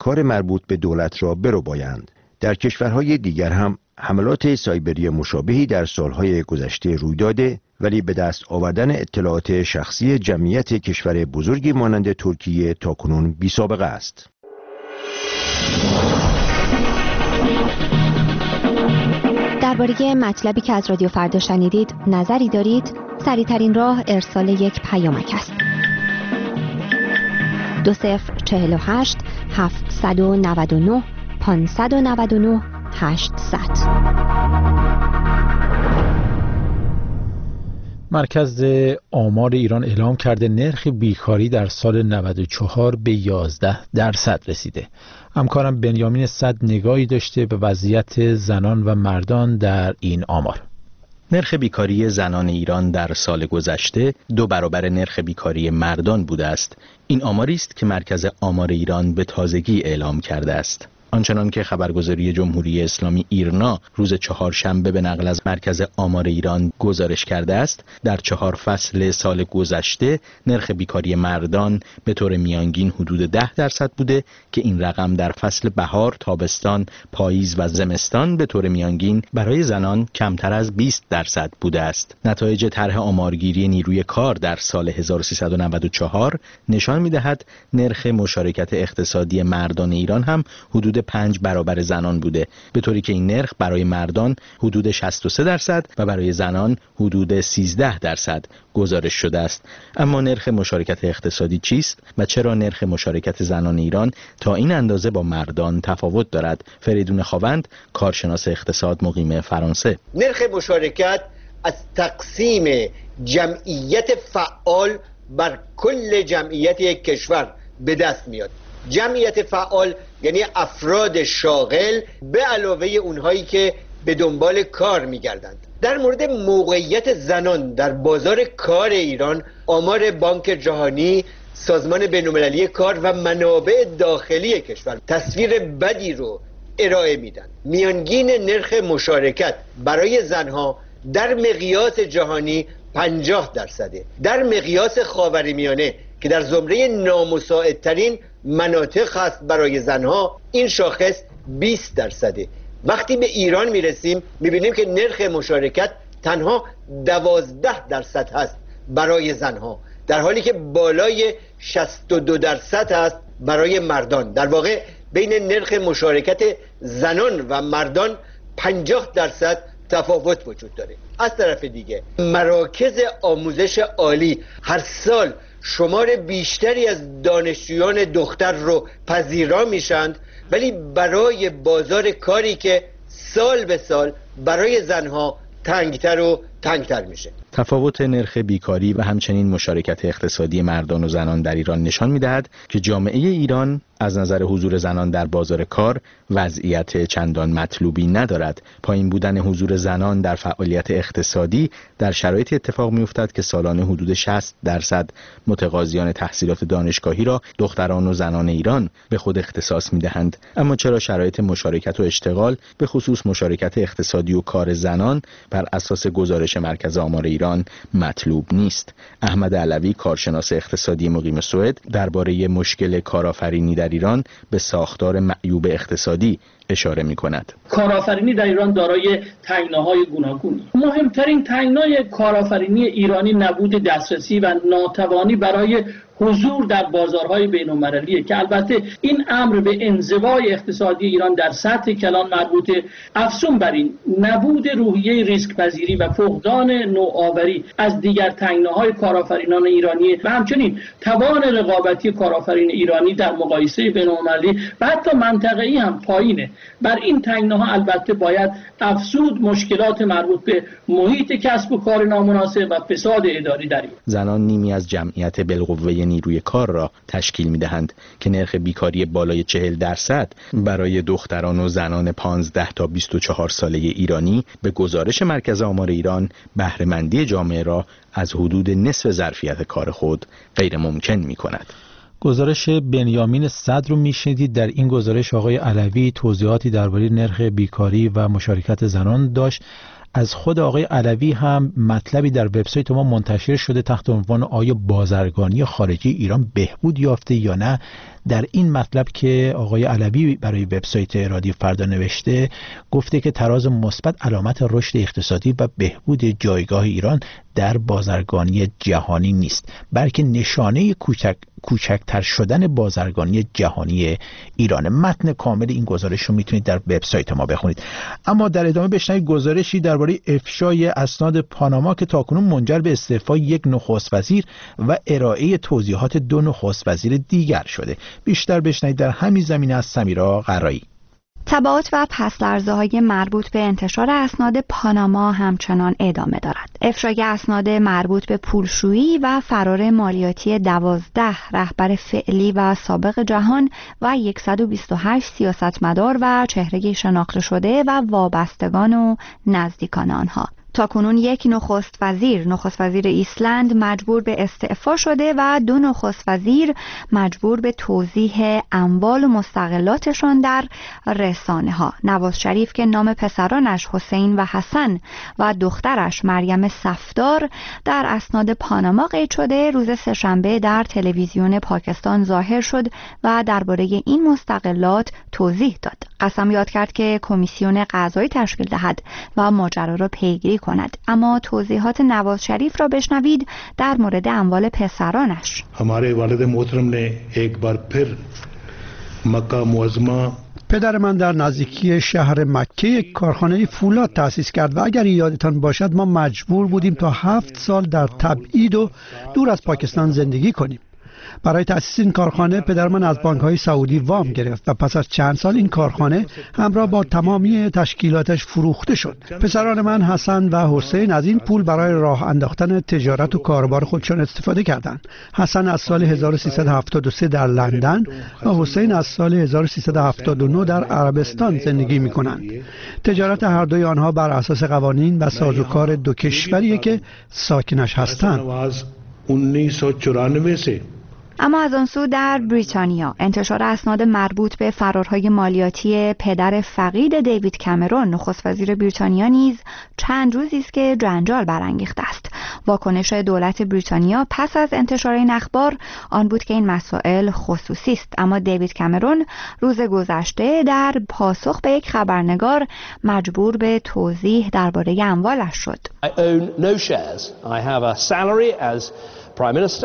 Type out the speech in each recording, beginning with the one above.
کار مربوط به دولت را بربایند. در کشورهای دیگر هم حملات سایبری مشابهی در سالهای گذشته روی داده، ولی به دست آوردن اطلاعات شخصی جمعیت کشور بزرگی مانند ترکیه تاکنون بی‌سابقه است. درباره مطلبی که از رادیو فردا شنیدید نظری دارید؟ سریع‌ترین راه ارسال یک پیامک است. 2048 799 599 800. مرکز آمار ایران اعلام کرده نرخ بیکاری در سال 94 به 11% رسیده. همکارم بنیامین صد نگاهی داشته به وضعیت زنان و مردان در این آمار. نرخ بیکاری زنان ایران در سال گذشته 2 برابر نرخ بیکاری مردان بوده است. این آماری است که مرکز آمار ایران به تازگی اعلام کرده است. آنچنان که خبرگزاری جمهوری اسلامی ایرنا روز چهارشنبه به نقل از مرکز آمار ایران گزارش کرده است، در 4 فصل سال گذشته نرخ بیکاری مردان به طور میانگین حدود 10% بوده که این رقم در فصل بهار، تابستان، پاییز و زمستان به طور میانگین برای زنان کمتر از 20% بوده است. نتایج طرح آمارگیری نیروی کار در سال 1394 نشان می‌دهد نرخ مشارکت اقتصادی مردان ایران هم حدود 5 برابر زنان بوده، به طوری که این نرخ برای مردان حدود 63% و برای زنان حدود 13% گزارش شده است. اما نرخ مشارکت اقتصادی چیست و چرا نرخ مشارکت زنان ایران تا این اندازه با مردان تفاوت دارد؟ فریدون خاوند، کارشناس اقتصاد مقیم فرانسه: نرخ مشارکت از تقسیم جمعیت فعال بر کل جمعیت یک کشور به دست میاد. جمعیت فعال یعنی افراد شاغل به علاوه اونهایی که به دنبال کار میگردند. در مورد موقعیت زنان در بازار کار ایران، آمار بانک جهانی، سازمان بین‌المللی کار و منابع داخلی کشور تصویر بدی رو ارائه میدن. میانگین نرخ مشارکت برای زنها در مقیاس جهانی 50%، در مقیاس خاورمیانه که در زمره نامساعدترین مناطق هست برای زنها این شاخص 20%. وقتی به ایران میرسیم میبینیم که نرخ مشارکت تنها 12% هست برای زنها، در حالی که بالای 62% هست برای مردان. در واقع بین نرخ مشارکت زنان و مردان 50% تفاوت وجود داره. از طرف دیگه مراکز آموزش عالی هر سال شمار بیشتری از دانشجویان دختر رو پذیرا میشند، ولی برای بازار کاری که سال به سال برای زنها تنگتر و تنگتر میشه. تفاوت نرخ بیکاری و همچنین مشارکت اقتصادی مردان و زنان در ایران نشان می‌دهد که جامعه ایران از نظر حضور زنان در بازار کار وضعیت چندان مطلوبی ندارد. پایین بودن حضور زنان در فعالیت اقتصادی در شرایطی اتفاق می‌افتد که سالانه حدود 60% متقاضیان تحصیلات دانشگاهی را دختران و زنان ایران به خود اختصاص می‌دهند. اما چرا شرایط مشارکت و اشتغال، به خصوص مشارکت اقتصادی و کار زنان، بر اساس گزارش مرکز آمار ایران مطلوب نیست؟ احمد علوی، کارشناس اقتصادی مقیم سوئد، درباره مشکل کارآفرینی در ایران به ساختار معیوب اقتصادی اشاره می‌کند. کارآفرینی در ایران دارای تنگناهای گوناگونی. مهمترین تنگنای کارآفرینی ایرانی نبود دسترسی و ناتوانی برای حضور در بازارهای بین‌المللیه که البته این امر به انزوای اقتصادی ایران در سطح کلان مربوطه. افزون بر این نبود روحیه ریسک پذیری و فقدان نوآوری از دیگر تنگناهای کارآفرینان ایرانی و همچنین توان رقابتی کارآفرین ایرانی در مقایسه بین‌المللی و حتی منطقه‌ای هم پایینه. بر این تنگناها البته باید افزود مشکلات مربوط به محیط کسب و کار نامناسب و فساد اداری در این. زنان نیمی از جمعیت بالقوه نیروی کار را تشکیل می‌دهند که نرخ بیکاری بالای 40% برای دختران و زنان 15 تا 24 ساله ایرانی به گزارش مرکز آمار ایران بهره‌مندی جامعه را از حدود نصف ظرفیت کار خود غیر ممکن می‌کند. گزارش بنیامین صد رو میشنیدید. در این گزارش آقای علوی توضیحاتی درباره نرخ بیکاری و مشارکت زنان داشت. از خود آقای علوی هم مطلبی در وبسایت ما منتشر شده تحت عنوان آیا بازرگانی خارجی ایران بهبود یافته یا نه. در این مطلب که آقای علوی برای وبسایت رادیو فردا نوشته، گفته که تراز مثبت علامت رشد اقتصادی و بهبود جایگاه ایران در بازرگانی جهانی نیست، بلکه نشانه کوچکتر شدن بازرگانی جهانی ایران. متن کامل این گزارش رو میتونید در وبسایت ما بخونید. اما در ادامه بشنوید گزارشی درباره افشای اسناد پاناما که تاکنون منجر به استعفای یک نخست وزیر و ارائه توضیحات دو نخست وزیر دیگر شده. بیشتر بشنوید در همین زمینه از سمیرا قرایی. تبعات و پس‌لرزه‌های مربوط به انتشار اسناد پاناما همچنان ادامه دارد. افشای اسناد مربوط به پولشویی و فرار مالیاتی 12 رهبر فعلی و سابق جهان و 128 سیاستمدار و چهره شناخته شده و وابستگان و نزدیکان آنها. تاکنون یک نخست وزیر ایسلند مجبور به استعفا شده و دو نخست وزیر مجبور به توضیح اموال و مستغلاتشان در رسانه ها. نواز شریف که نام پسرانش حسین و حسن و دخترش مریم صفدار در اسناد پاناما قید شده، روز سه‌شنبه در تلویزیون پاکستان ظاهر شد و درباره این مستغلات توضیح داد. قسم یاد کرد که کمیسیون قضایی تشکیل دهد و ماجرا را پیگیری کند. اما توضیحات نواز شریف را بشنوید در مورد اموال پسرانش. हमारे वालिद मोहतरम ने एक बार फिर मक्का मुअज़्ज़मा پدر من در نزدیکی شهر مکه یک کارخانه فولاد تأسیس کرد و اگر یادتان باشد ما مجبور بودیم تا 7 سال در تبعید و دور از پاکستان زندگی کنیم. برای تأسیس این کارخانه پدر من از بانک‌های سعودی وام گرفت و پس از چند سال این کارخانه همراه با تمامی تشکیلاتش فروخته شد. پسران من حسن و حسین از این پول برای راه انداختن تجارت و کاروبار خودشان استفاده کردند. حسن از سال 1373 در لندن و حسین از سال 1379 در عربستان زندگی می‌کنند. تجارت هر دوی آنها بر اساس قوانین و سازوکار دو کشوریه که ساکنش هستند. 1994 اما از آن سو در بریتانیا انتشار اسناد مربوط به فرارهای مالیاتی پدر فقید دیوید کامرون نخست وزیر بریتانیا نیز چند روزی است که جنجال برانگیخته است. واکنش دولت بریتانیا پس از انتشار این اخبار آن بود که این مسائل خصوصی است، اما دیوید کامرون روز گذشته در پاسخ به یک خبرنگار مجبور به توضیح درباره اموالش شد. I own no shares. I have a salary as Prime Minister.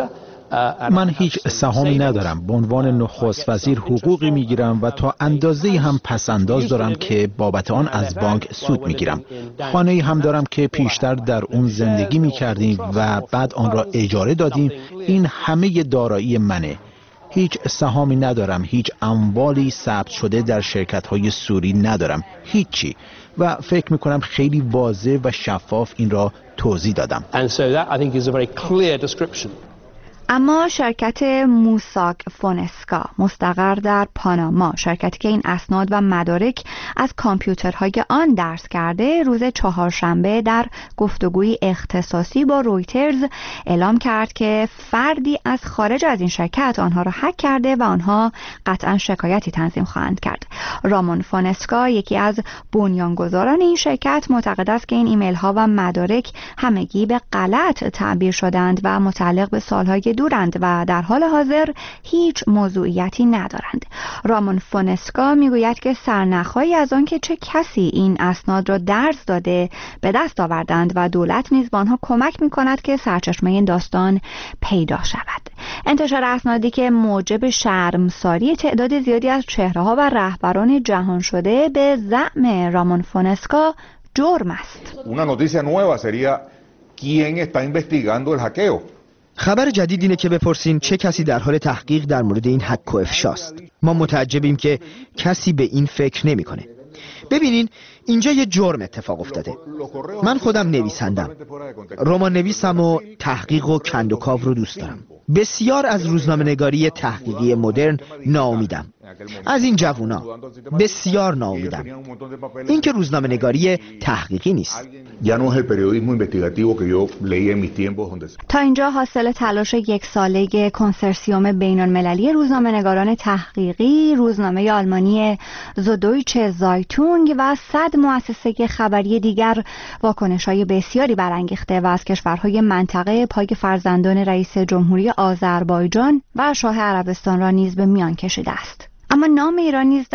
من هیچ سهامی ندارم. به عنوان نخست وزیر حقوقی میگیرم و تا اندازه‌ای هم پس‌انداز دارم که بابت آن از بانک سود میگیرم. خانه‌ای هم دارم که پیشتر در اون زندگی میکردیم و بعد آن را اجاره دادیم. این همه دارایی منه. هیچ سهامی ندارم، هیچ اموالی ثبت شده در شرکت‌های سوری ندارم، هیچی. و فکر میکنم خیلی واضح و شفاف این را توضیح دادم. And so that I think is a very clear description. اما شرکت موساک فونسکا مستقر در پاناما، شرکتی که این اسناد و مدارک از کامپیوترهای آن درس کرده، روز چهارشنبه در گفتگوی اختصاصی با رویترز اعلام کرد که فردی از خارج از این شرکت آنها را هک کرده و آنها قطعا شکایتی تنظیم خواهند کرد. رامون فونسکا، یکی از بنیانگذاران این شرکت، معتقد است که این ایمیل ها و مدارک همگی به غلط تعبیر شدند و متعلق به سالهای دورند و در حال حاضر هیچ موضوعیتی ندارند. رامون فونسکا میگوید که سرنخ‌هایی از آن که چه کسی این اسناد را درس داده به دست آوردند و دولت نیز به آنها کمک می‌کند که سرچشمه این داستان پیدا شود. انتشار اسنادی که موجب شرمساری تعداد زیادی از چهره‌ها و رهبران جهان شده به زعم رامون فونسکا جرم است. Una noticia nueva sería quién está investigando el hackeo. خبر جدید اینه که بپرسین چه کسی در حال تحقیق در مورد این حک و افشاست. ما متعجبیم که کسی به این فکر نمی‌کنه. ببینین اینجا یه جرم اتفاق افتاده. من خودم نویسندم، رمان نویسم و تحقیق و کندوکاو رو دوست دارم. بسیار از روزنامه‌نگاری تحقیقی مدرن ناامیدم. از این جوونا بسیار ناامیدم. این که روزنامه‌نگاری تحقیقی نیست. تا اینجا حاصل تلاش یک ساله کنسرسیوم بین‌المللی روزنامه‌نگاران تحقیقی، روزنامه آلمانی زودویچه زایتون هانگ و 100 مؤسسه خبری دیگر واکنش‌های بسیاری برانگیخته و از کشورهای منطقه پای فرزندان رئیس جمهوری آذربایجان و شاه عربستان را نیز به میان کشیده است. اما نام ایران نیز